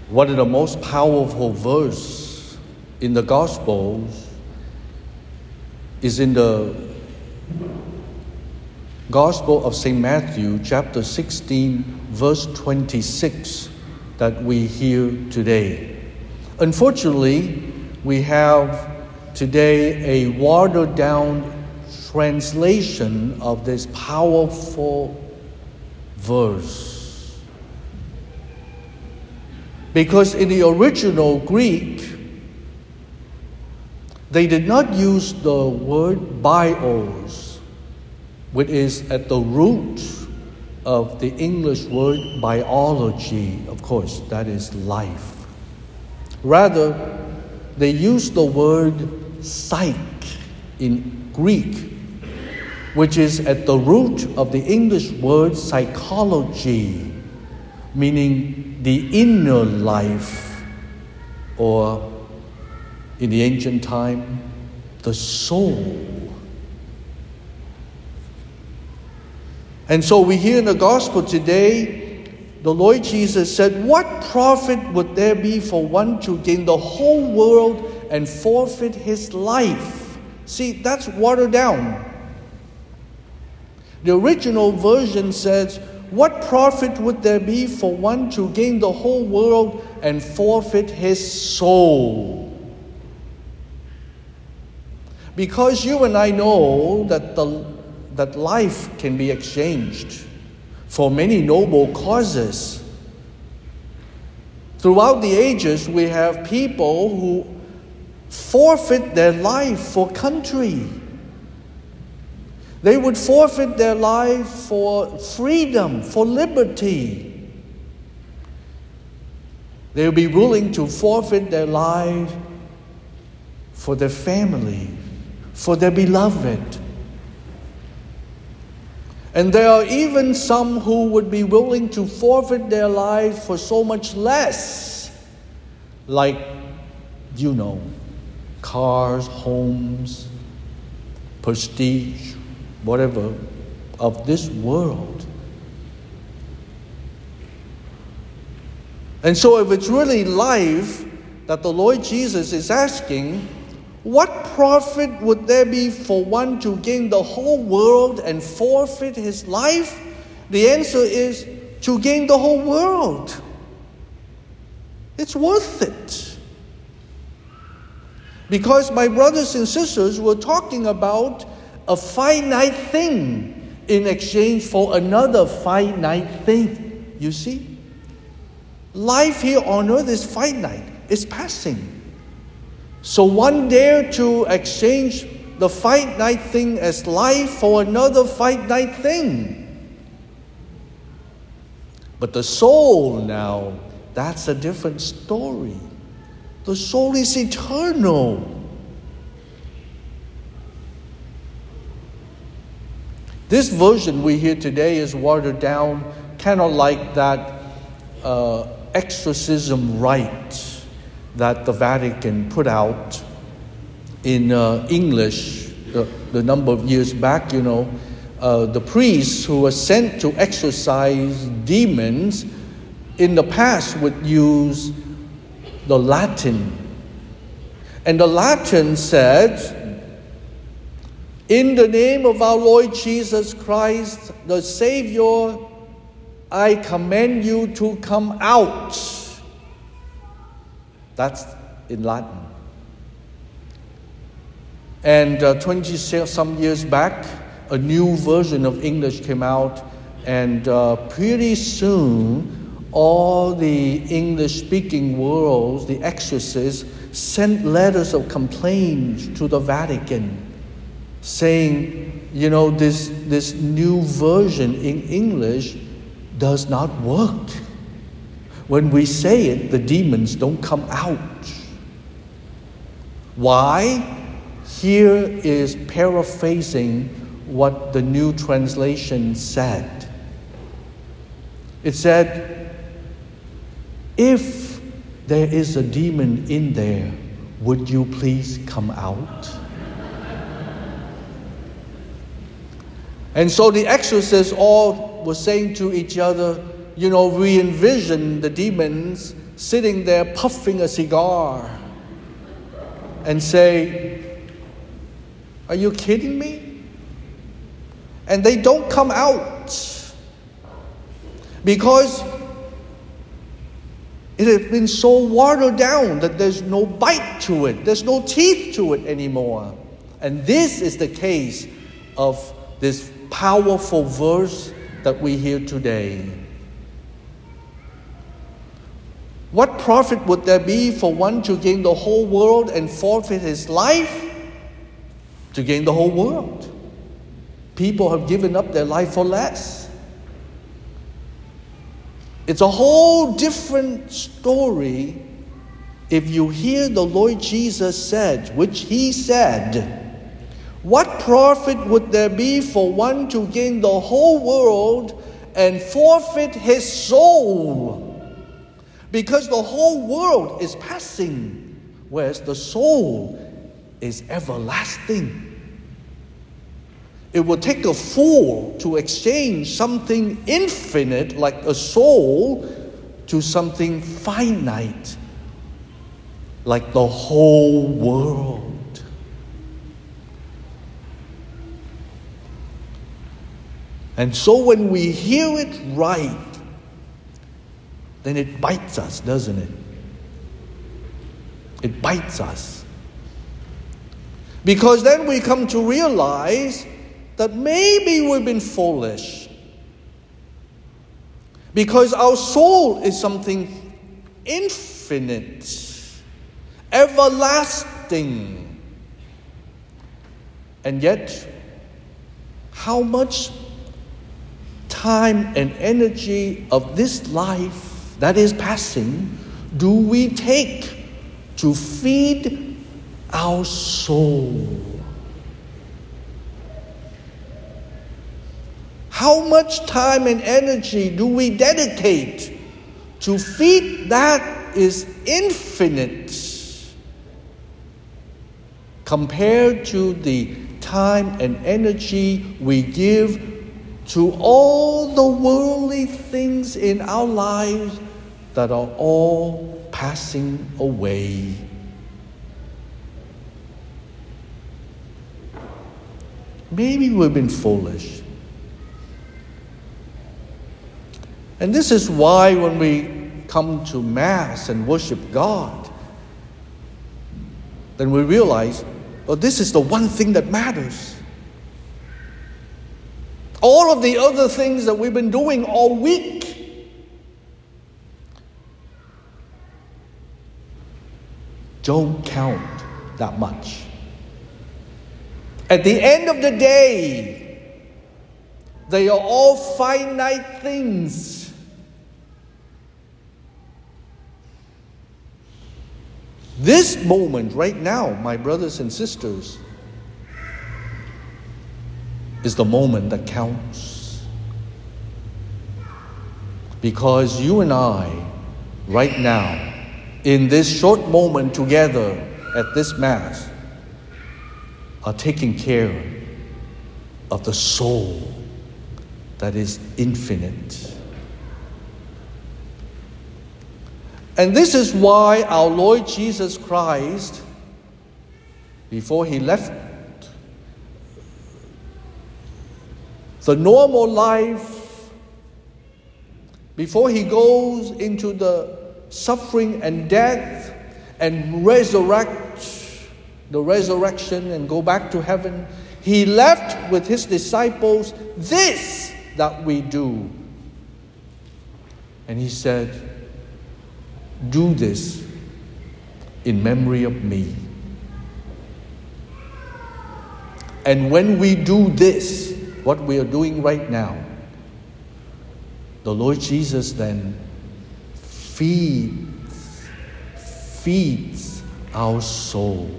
One of the most powerful verses in the Gospels is in the Gospel of St. Matthew, chapter 16, verse 26, that we hear today. Unfortunately, we have today a watered-down translation of this powerful verse. Because in the original Greek, they did not use the word bios, which is at the root of the English word biology. Of course, that is life. Rather, they used the word psyche in Greek, which is at the root of the English word psychology, meaning the inner life, or in the ancient time, the soul. And so we hear in the gospel today, the Lord Jesus said, "What profit would there be for one to gain the whole world and forfeit his life?" See, that's watered down. The original version says, "What profit would there be for one to gain the whole world and forfeit his soul?" Because you and I know that life can be exchanged for many noble causes. Throughout the ages, we have people who forfeit their life for country. They would forfeit their life for freedom, for liberty. They would be willing to forfeit their life for their family, for their beloved. And there are even some who would be willing to forfeit their life for so much less, like, cars, homes, prestige, whatever, of this world. And so if it's really life that the Lord Jesus is asking, what profit would there be for one to gain the whole world and forfeit his life? The answer is to gain the whole world. It's worth it. Because, my brothers and sisters, we're talking about a finite thing in exchange for another finite thing. You see? Life here on earth is finite. It's passing. So one dare to exchange the finite thing as life for another finite thing. But the soul now, that's a different story. The soul is eternal. This version we hear today is watered down, kind of like that exorcism rite that the Vatican put out in English the number of years back. The priests who were sent to exorcise demons in the past would use the Latin. And the Latin said, "In the name of our Lord Jesus Christ, the Savior, I command you to come out." That's in Latin. And 20-some years back, a new version of English came out, and pretty soon, all the English-speaking worlds, the exorcists, sent letters of complaint to the Vatican, saying, this new version in English does not work. When we say it, the demons don't come out. Why? Here is paraphrasing what the new translation said. It said, "If there is a demon in there, would you please come out?" And so the exorcists all were saying to each other, we envision the demons sitting there puffing a cigar and say, "Are you kidding me?" And they don't come out because it has been so watered down that there's no bite to it, there's no teeth to it anymore. And this is the case of this powerful verse that we hear today. What profit would there be for one to gain the whole world and forfeit his life? To gain the whole world. People have given up their life for less. It's a whole different story if you hear the Lord Jesus said, which he said, what profit would there be for one to gain the whole world and forfeit his soul? Because the whole world is passing, whereas the soul is everlasting. It will take a fool to exchange something infinite like a soul to something finite like the whole world. And so when we hear it right, then it bites us, doesn't it? It bites us. Because then we come to realize that maybe we've been foolish. Because our soul is something infinite, everlasting. And yet, how much time and energy of this life that is passing do we take to feed our soul? How much time and energy do we dedicate to feed that is infinite compared to the time and energy we give to all the worldly things in our lives that are all passing away? Maybe we've been foolish. And this is why when we come to Mass and worship God, then we realize, well, this is the one thing that matters. All of the other things that we've been doing all week don't count that much. At the end of the day, they are all finite things. This moment right now, my brothers and sisters, is the moment that counts. Because you and I, right now, in this short moment together at this Mass, are taking care of the soul that is infinite. And this is why our Lord Jesus Christ, before he left the normal life, before he goes into the suffering and death and the resurrection and go back to heaven, he left with his disciples this that we do. And he said, "Do this in memory of me." And when we do this, what we are doing right now, the Lord Jesus then feeds our soul.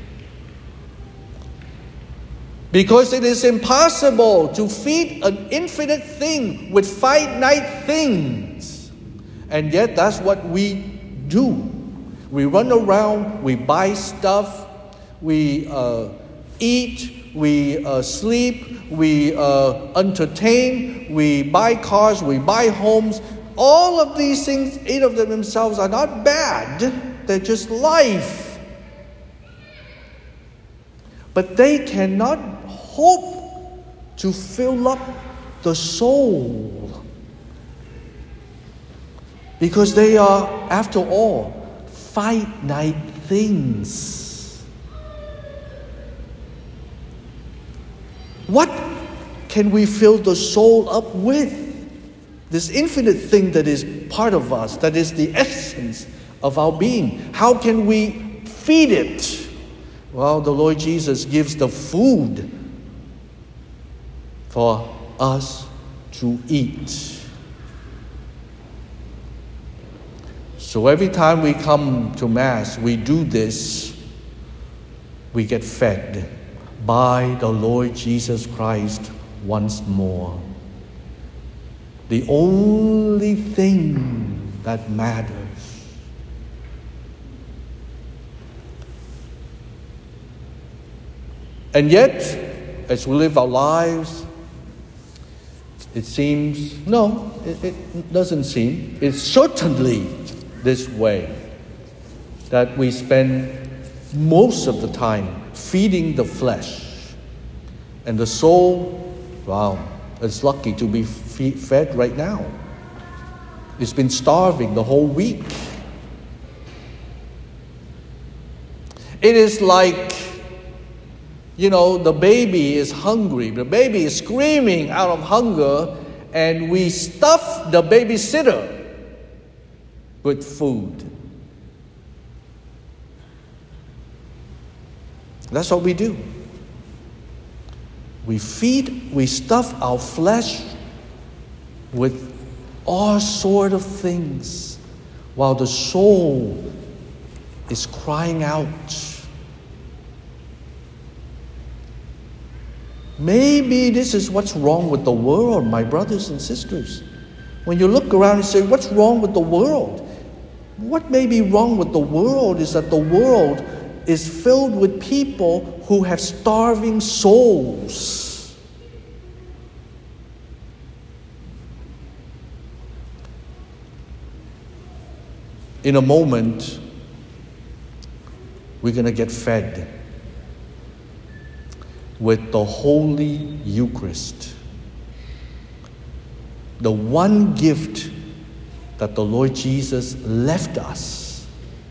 Because it is impossible to feed an infinite thing with finite things. And yet that's what we do. We run around, we buy stuff, we eat, we sleep, we entertain, we buy cars, we buy homes, all of these things, eight of them themselves, are not bad. They're just life. But they cannot hope to fill up the soul. Because they are, after all, finite things. What can we fill the soul up with? This infinite thing that is part of us, that is the essence of our being. How can we feed it? Well, the Lord Jesus gives the food for us to eat. So every time we come to Mass, we do this, we get fed by the Lord Jesus Christ once more. The only thing that matters. And yet, as we live our lives, it seems, no, it doesn't seem, it's certainly this way, that we spend most of the time feeding the flesh. And the soul, wow, it's lucky to be fed right now. It's been starving the whole week. It is like, the baby is hungry. The baby is screaming out of hunger, and we stuff the babysitter with food. That's what we do. We stuff our flesh with all sort of things, while the soul is crying out. Maybe this is what's wrong with the world, my brothers and sisters. When you look around and say, what's wrong with the world? What may be wrong with the world is that the world is filled with people who have starving souls. In a moment, we're going to get fed with the Holy Eucharist. The one gift that the Lord Jesus left us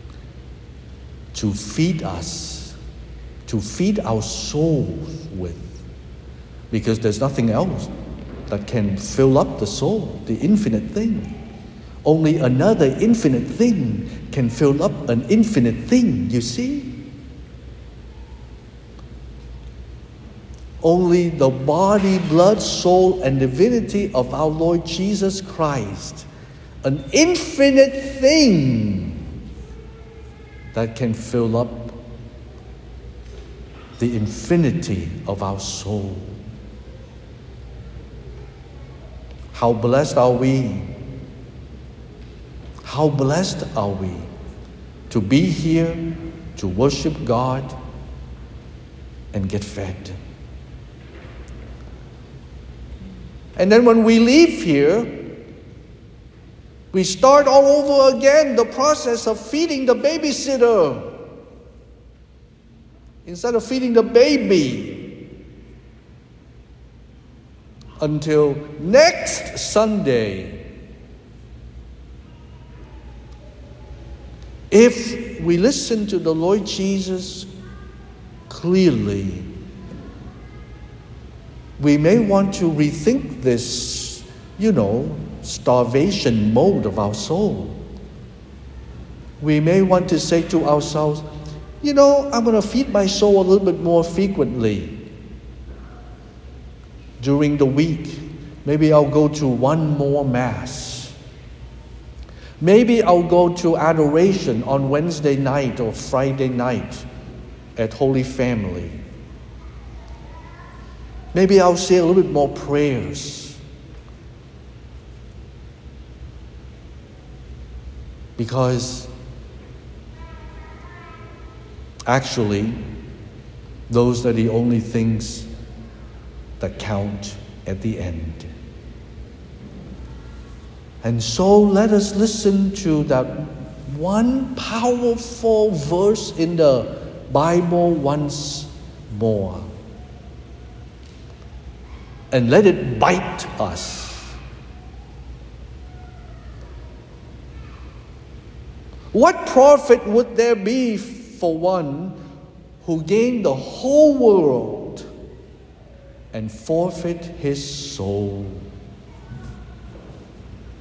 to feed us, to feed our souls with. Because there's nothing else that can fill up the soul, the infinite thing. Only another infinite thing can fill up an infinite thing, you see? Only the body, blood, soul, and divinity of our Lord Jesus Christ, an infinite thing that can fill up the infinity of our soul. How blessed are we? How blessed are we to be here, to worship God, and get fed. And then when we leave here, we start all over again the process of feeding the babysitter instead of feeding the baby, until next Sunday. If we listen to the Lord Jesus clearly, we may want to rethink this, starvation mode of our soul. We may want to say to ourselves, I'm going to feed my soul a little bit more frequently during the week. Maybe I'll go to one more Mass. Maybe I'll go to adoration on Wednesday night or Friday night at Holy Family. Maybe I'll say a little bit more prayers. Because actually, those are the only things that count at the end. And so let us listen to that one powerful verse in the Bible once more. And let it bite us. What profit would there be for one who gained the whole world and forfeit his soul?